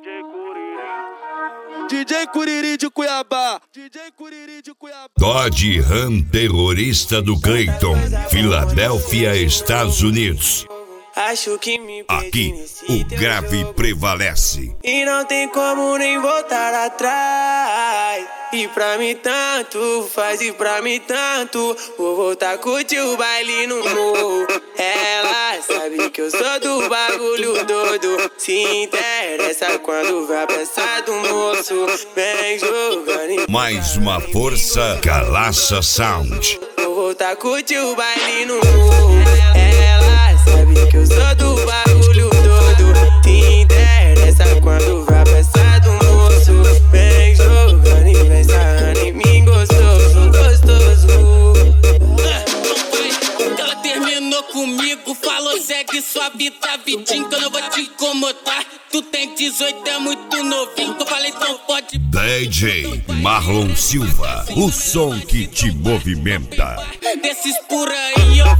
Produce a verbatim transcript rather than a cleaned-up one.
D J Curiri de Cuiabá, D J Curiri de Cuiabá. Dodge Ram terrorista do Clayton, Filadélfia, Estados Unidos. Acho que me Aqui, o grave prevalece. E não tem como nem voltar atrás. E pra mim tanto faz, e pra mim tanto. Vou voltar a curtir o baile no morro. Ela sabe que eu sou do bagulho doido. Se interessa quando vai pensar do moço. Vem jogando. Mais uma força, Calaça Sound. Vou voltar a curtir o baile no morro. Ela sabe que eu sou do bagulho todo. Te interessa quando vai pensar do moço. Vem jogando e vem sarrando em mim gostoso, gostoso. Ela terminou comigo, falou segue sua vida, vidinho, que eu não vou te incomodar. Tu tem dezoito, é muito novinho, que eu falei então pode. D J Marlon Silva, o som que te movimenta. Desses por aí, ó.